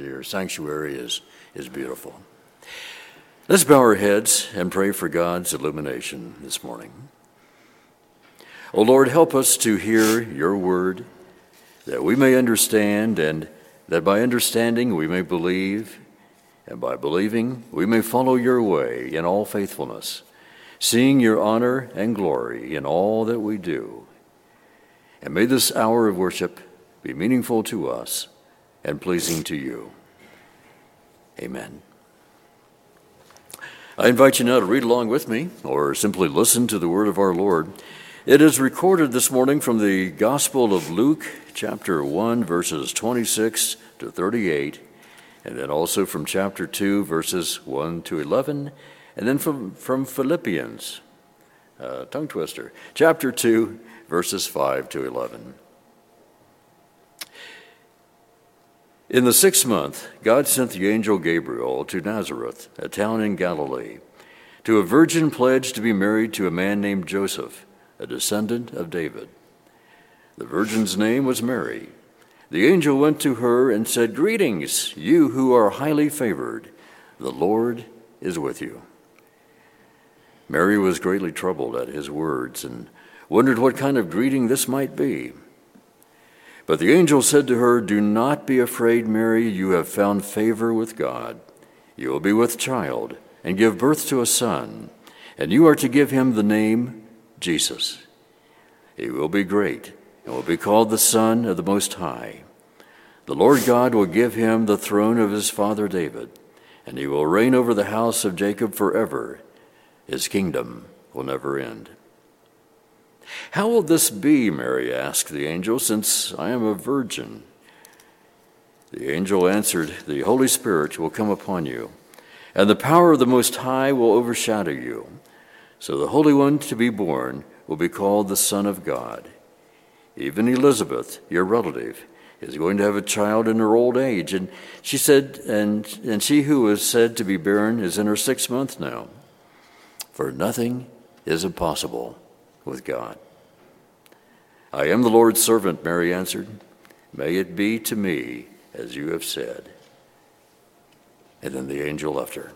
your sanctuary is beautiful. Let's bow our heads and pray for God's illumination this morning. O Lord, help us to hear your word, that we may understand, and that by understanding we may believe, and by believing we may follow your way in all faithfulness, seeing your honor and glory in all that we do. And may this hour of worship be meaningful to us and pleasing to you. Amen. I invite you now to read along with me, or simply listen to the word of our Lord. It is recorded this morning from the Gospel of Luke, chapter 1, verses 26 to 38, and then also from chapter 2, verses 1 to 11, and then from Philippians, tongue twister, chapter 2, verses 5 to 11. In the 6th month, God sent the angel Gabriel to Nazareth, a town in Galilee, to a virgin pledged to be married to a man named Joseph, a descendant of David. The virgin's name was Mary. The angel went to her and said, "Greetings, you who are highly favored. The Lord is with you." Mary was greatly troubled at his words and wondered what kind of greeting this might be. But the angel said to her, "Do not be afraid, Mary. You have found favor with God. You will be with child and give birth to a son, and you are to give him the name Jesus. He will be great and will be called the Son of the Most High. The Lord God will give him the throne of his father David, and he will reign over the house of Jacob forever. His kingdom will never end." "How will this be," Mary asked the angel, "since I am a virgin?" The angel answered, "The Holy Spirit will come upon you, and the power of the Most High will overshadow you. So the Holy One to be born will be called the Son of God. Even Elizabeth, your relative, is going to have a child in her old age." And she said, and she who is said to be barren is in her 6th month now. For nothing is impossible with God. "I am the Lord's servant," Mary answered. "May it be to me as you have said." And then the angel left her.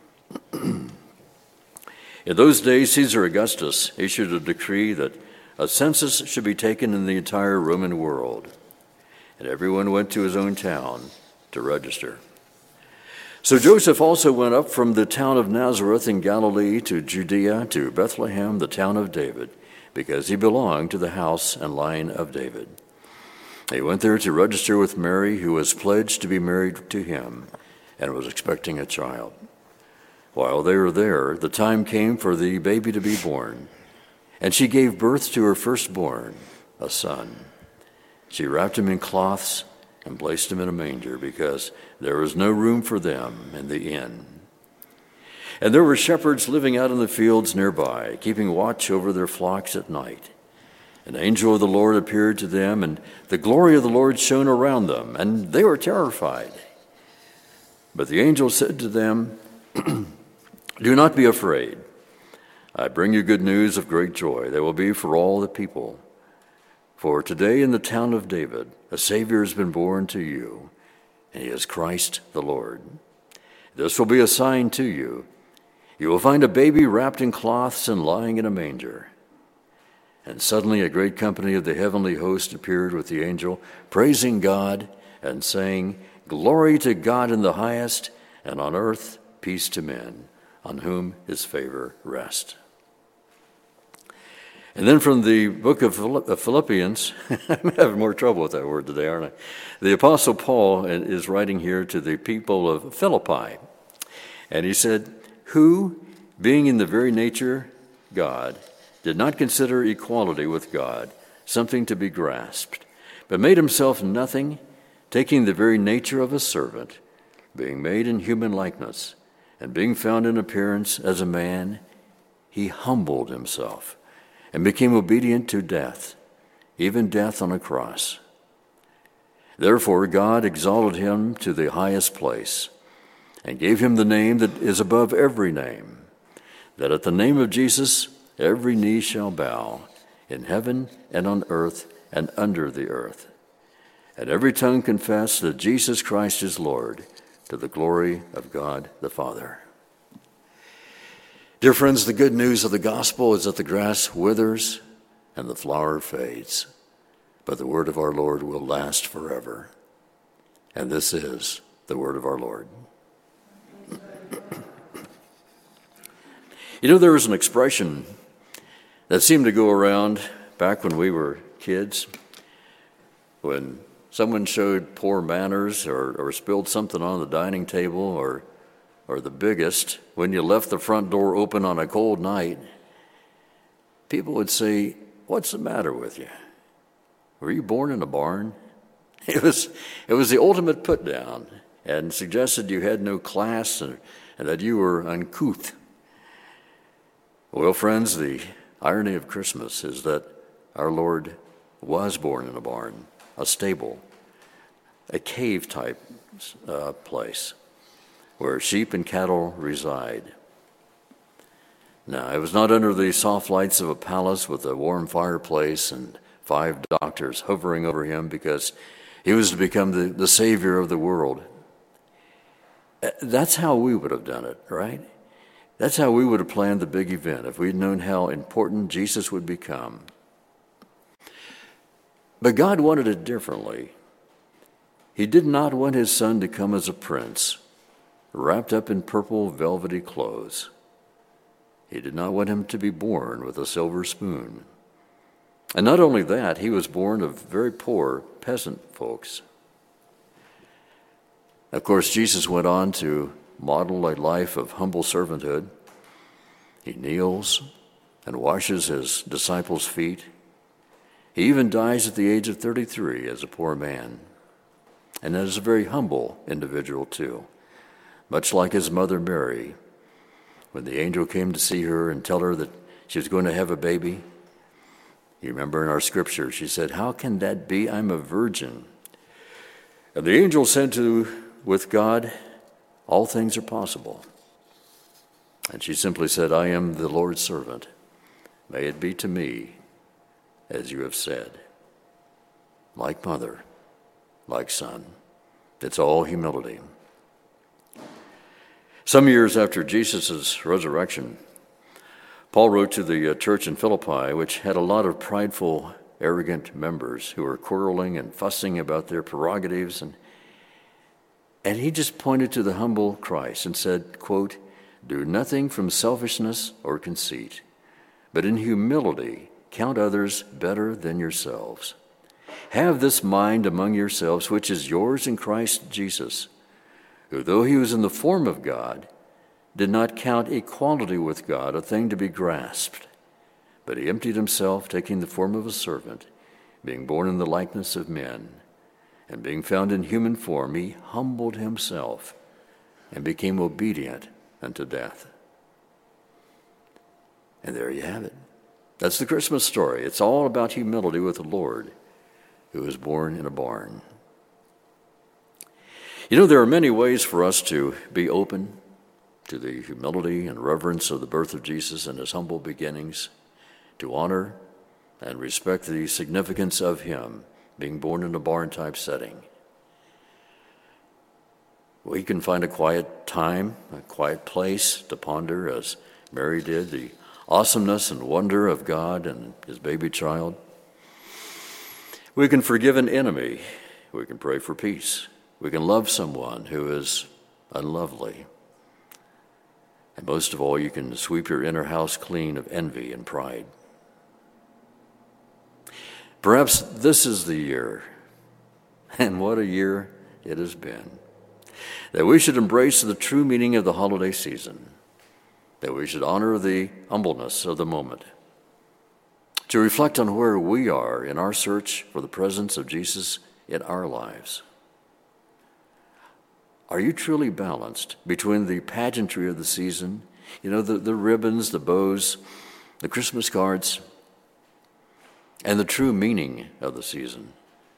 In those days, Caesar Augustus issued a decree that a census should be taken in the entire Roman world, and everyone went to his own town to register. So Joseph also went up from the town of Nazareth in Galilee to Judea, to Bethlehem, the town of David, because he belonged to the house and line of David. He went there to register with Mary, who was pledged to be married to him and was expecting a child. While they were there, the time came for the baby to be born, and she gave birth to her firstborn, a son. She wrapped him in cloths and placed him in a manger, because there was no room for them in the inn. And there were shepherds living out in the fields nearby, keeping watch over their flocks at night. An angel of the Lord appeared to them, and the glory of the Lord shone around them, and they were terrified. But the angel said to them, "Do not be afraid. I bring you good news of great joy that will be for all the people. For today in the town of David, a Savior has been born to you, and he is Christ the Lord. This will be a sign to you. You will find a baby wrapped in cloths and lying in a manger." And suddenly a great company of the heavenly host appeared with the angel, praising God and saying, "Glory to God in the highest, and on earth peace to men, on whom his favor rests." And then from the book of Philippians, I'm having more trouble with that word today, aren't I? The Apostle Paul is writing here to the people of Philippi. And he said, "Who, being in the very nature God, did not consider equality with God something to be grasped, but made himself nothing, taking the very nature of a servant, being made in human likeness, and being found in appearance as a man, he humbled himself and became obedient to death, even death on a cross. Therefore God exalted him to the highest place and gave him the name that is above every name, that at the name of Jesus every knee shall bow, in heaven and on earth and under the earth, and every tongue confess that Jesus Christ is Lord, to the glory of God the Father. Dear friends, the good news of the gospel is that the grass withers and the flower fades, but the word of our Lord will last forever. And this is the word of our Lord. You know, there was an expression that seemed to go around back when we were kids, when someone showed poor manners or spilled something on the dining table, or the biggest, when you left the front door open on a cold night, people would say, "What's the matter with you? Were you born in a barn?" It was the ultimate put down, and suggested you had no class and that you were uncouth. Well, friends, the irony of Christmas is that our Lord was born in a barn, a stable, a cave-type place where sheep and cattle reside. Now, it was not under the soft lights of a palace with a warm fireplace and 5 doctors hovering over him because he was to become the Savior of the world. That's how we would have done it, right? That's how we would have planned the big event if we'd known how important Jesus would become. But God wanted it differently. He did not want his son to come as a prince, wrapped up in purple velvety clothes. He did not want him to be born with a silver spoon. And not only that, he was born of very poor peasant folks. Of course, Jesus went on to model a life of humble servanthood. He kneels and washes his disciples' feet. He even dies at the age of 33 as a poor man, and as a very humble individual too, much like his mother Mary. When the angel came to see her and tell her that she was going to have a baby, you remember in our scripture, she said, "How can that be? I'm a virgin." And the angel said with God, all things are possible. And she simply said, "I am the Lord's servant. May it be to me as you have said." Like mother, like son. It's all humility. Some years after Jesus' resurrection, Paul wrote to the church in Philippi, which had a lot of prideful, arrogant members who were quarreling and fussing about their prerogatives, and he just pointed to the humble Christ and said, quote, "Do nothing from selfishness or conceit, but in humility count others better than yourselves. Have this mind among yourselves, which is yours in Christ Jesus, who, though he was in the form of God, did not count equality with God a thing to be grasped, but he emptied himself, taking the form of a servant, being born in the likeness of men, and being found in human form, he humbled himself and became obedient unto death." And there you have it. That's the Christmas story. It's all about humility with the Lord, who was born in a barn. You know, there are many ways for us to be open to the humility and reverence of the birth of Jesus and his humble beginnings, to honor and respect the significance of him being born in a barn-type setting. We can find a quiet time, a quiet place to ponder, as Mary did, the awesomeness and wonder of God and his baby child. We can forgive an enemy. We can pray for peace. We can love someone who is unlovely. And most of all, you can sweep your inner house clean of envy and pride. Perhaps this is the year, and what a year it has been, that we should embrace the true meaning of the holiday season, that we should honor the humbleness of the moment, to reflect on where we are in our search for the presence of Jesus in our lives. Are you truly balanced between the pageantry of the season, the ribbons, the bows, the Christmas cards, and the true meaning of the season?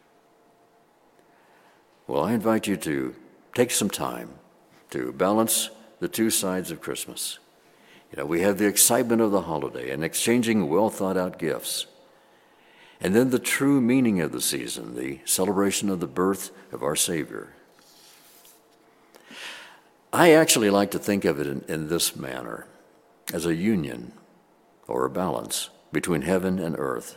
Well, I invite you to take some time to balance the two sides of Christmas. We have the excitement of the holiday and exchanging well-thought-out gifts. And then the true meaning of the season, the celebration of the birth of our Savior. I actually like to think of it in this manner, as a union or a balance between heaven and earth.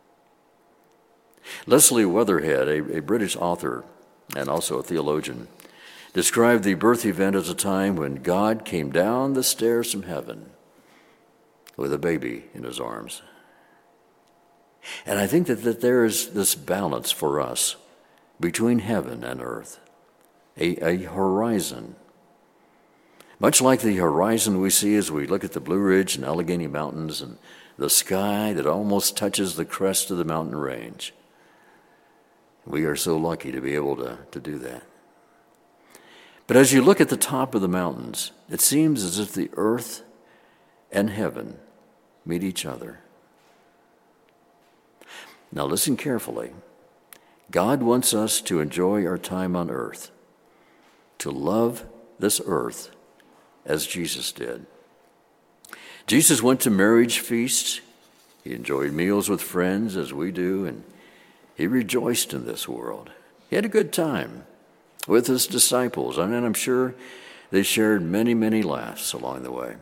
Leslie Weatherhead, a British author and also a theologian, described the birth event as a time when God came down the stairs from heaven with a baby in his arms. And I think that there is this balance for us between heaven and earth, a horizon. Much like the horizon we see as we look at the Blue Ridge and Allegheny Mountains and the sky that almost touches the crest of the mountain range. We are so lucky to be able to do that. But as you look at the top of the mountains, it seems as if the earth and heaven meet each other. Now listen carefully. God wants us to enjoy our time on earth, to love this earth as Jesus did. Jesus went to marriage feasts. He enjoyed meals with friends as we do, and he rejoiced in this world. He had a good time with his disciples, and I'm sure they shared many, many laughs along the way.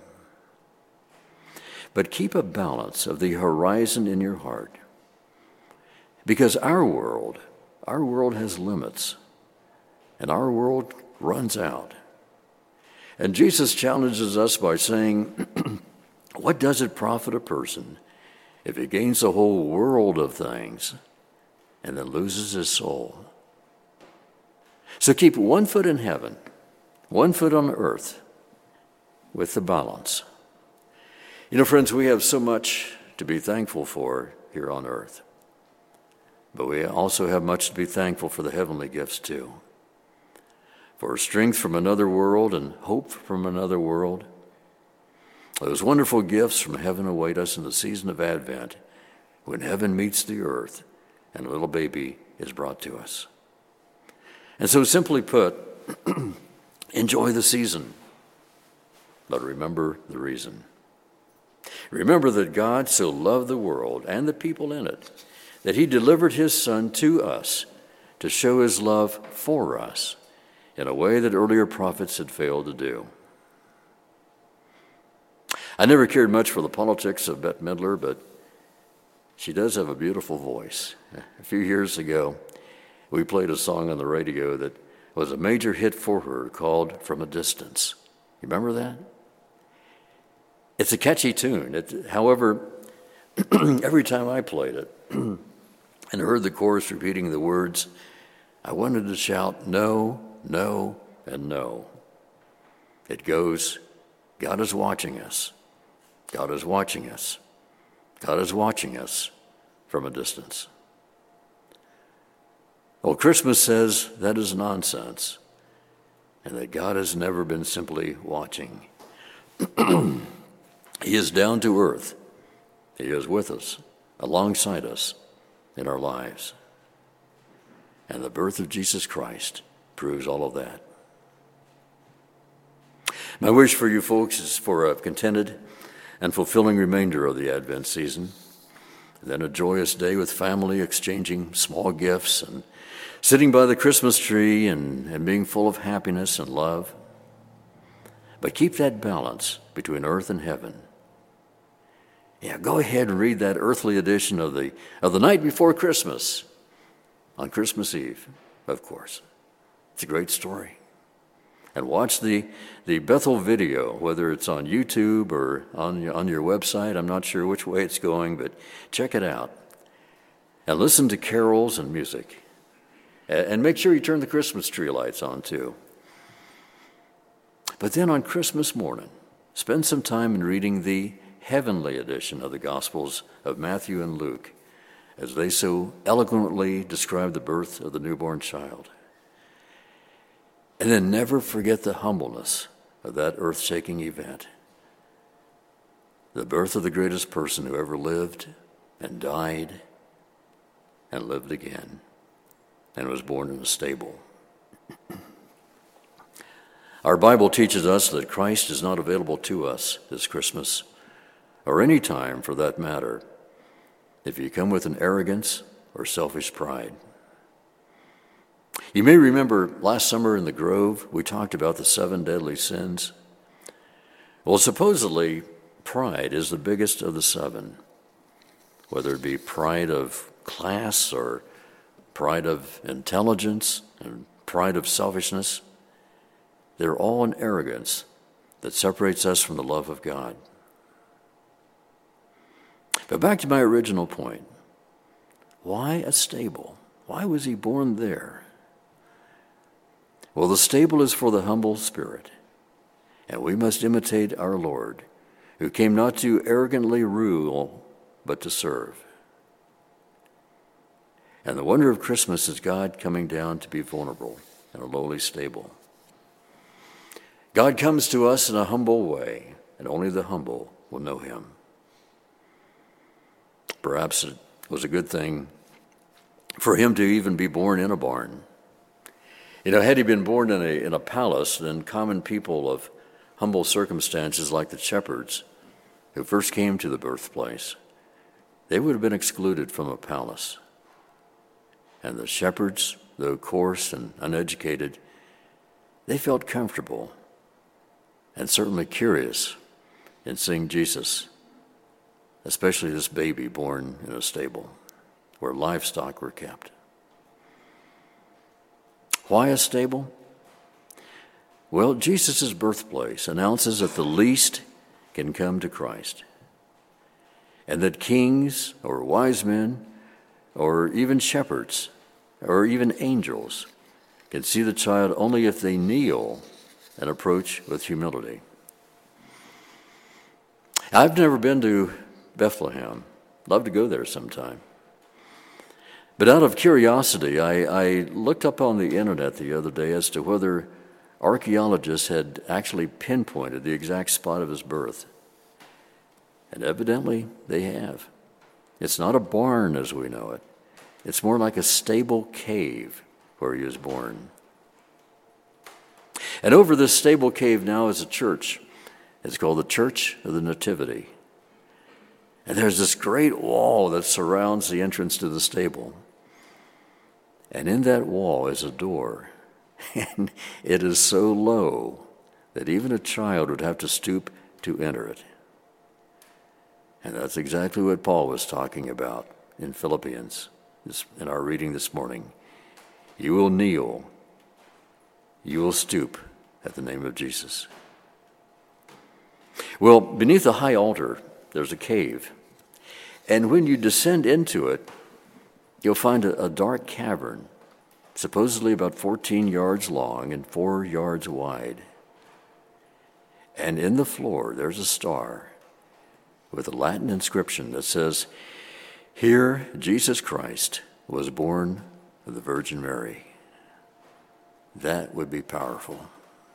But keep a balance of the horizon in your heart, because our world has limits, and our world runs out. And Jesus challenges us by saying, what does it profit a person if he gains the whole world of things and then loses his soul? So keep one foot in heaven, one foot on earth, with the balance. You know, friends, we have so much to be thankful for here on earth. But we also have much to be thankful for the heavenly gifts too. For strength from another world and hope from another world. Those wonderful gifts from heaven await us in the season of Advent, when heaven meets the earth and a little baby is brought to us. And so simply put, enjoy the season, but remember the reason. Remember that God so loved the world and the people in it that he delivered his Son to us to show his love for us in a way that earlier prophets had failed to do. I never cared much for the politics of Bette Midler, but she does have a beautiful voice. A few years ago, we played a song on the radio that was a major hit for her called From a Distance. You remember that? It's a catchy tune. However, every time I played it and heard the chorus repeating the words, I wanted to shout, no, no, and no. It goes, God is watching us. God is watching us. God is watching us from a distance. Well, Christmas says that is nonsense, and that God has never been simply watching. He is down to earth. He is with us, alongside us in our lives. And the birth of Jesus Christ proves all of that. My wish for you folks is for a contented and fulfilling remainder of the Advent season, and then a joyous day with family, exchanging small gifts and sitting by the Christmas tree and being full of happiness and love. But keep that balance between earth and heaven. Yeah, go ahead and read that earthly edition of the night before Christmas, on Christmas Eve, of course. It's a great story. And watch the Bethel video, whether it's on YouTube or on your website. I'm not sure which way it's going, but check it out. And listen to carols and music. And make sure you turn the Christmas tree lights on, too. But then on Christmas morning, spend some time in reading the heavenly edition of the Gospels of Matthew and Luke, as they so eloquently describe the birth of the newborn child. And then never forget the humbleness of that earth-shaking event, the birth of the greatest person who ever lived and died and lived again and was born in a stable. Our Bible teaches us that Christ is not available to us this Christmas, or any time for that matter, if you come with an arrogance or selfish pride. You may remember last summer in the Grove, we talked about the 7 deadly sins. Well, supposedly, pride is the biggest of the 7, whether it be pride of class or pride of intelligence and pride of selfishness. They're all an arrogance that separates us from the love of God. But back to my original point. Why a stable? Why was he born there? Well, the stable is for the humble spirit, and we must imitate our Lord, who came not to arrogantly rule, but to serve. And the wonder of Christmas is God coming down to be vulnerable in a lowly stable. God comes to us in a humble way, and only the humble will know him. Perhaps it was a good thing for him to even be born in a barn. You know, had he been born in a palace, then common people of humble circumstances like the shepherds who first came to the birthplace, they would have been excluded from a palace. And the shepherds, though coarse and uneducated, they felt comfortable and certainly curious in seeing Jesus, especially this baby born in a stable where livestock were kept. Why a stable? Well, Jesus' birthplace announces that the least can come to Christ, and that kings or wise men or even shepherds or even angels can see the child only if they kneel and approach with humility. I've never been to Bethlehem. Love to go there sometime. But out of curiosity, I looked up on the internet the other day as to whether archaeologists had actually pinpointed the exact spot of his birth. And evidently they have. It's not a barn as we know it. It's more like a stable cave where he was born. And over this stable cave now is a church. It's called the Church of the Nativity. And there's this great wall that surrounds the entrance to the stable. And in that wall is a door. And it is so low that even a child would have to stoop to enter it. And that's exactly what Paul was talking about in Philippians, in our reading this morning. You will kneel, you will stoop at the name of Jesus. Well, beneath the high altar, there's a cave. And when you descend into it, you'll find a dark cavern, supposedly about 14 yards long and 4 yards wide. And in the floor, there's a star with a Latin inscription that says, "Here Jesus Christ was born of the Virgin Mary." That would be powerful.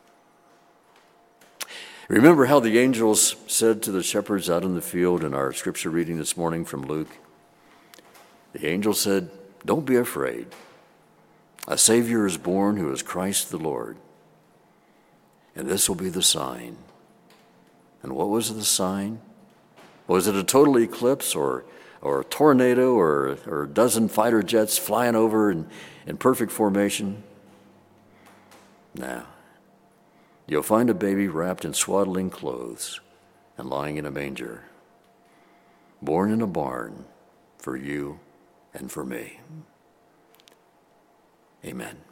Remember how the angels said to the shepherds out in the field in our scripture reading this morning from Luke? The angel said, "Don't be afraid. A Savior is born who is Christ the Lord. And this will be the sign." And what was the sign? Was it a total eclipse or a tornado or a dozen fighter jets flying over in perfect formation? No. You'll find a baby wrapped in swaddling clothes and lying in a manger, born in a barn for you and for me. Amen.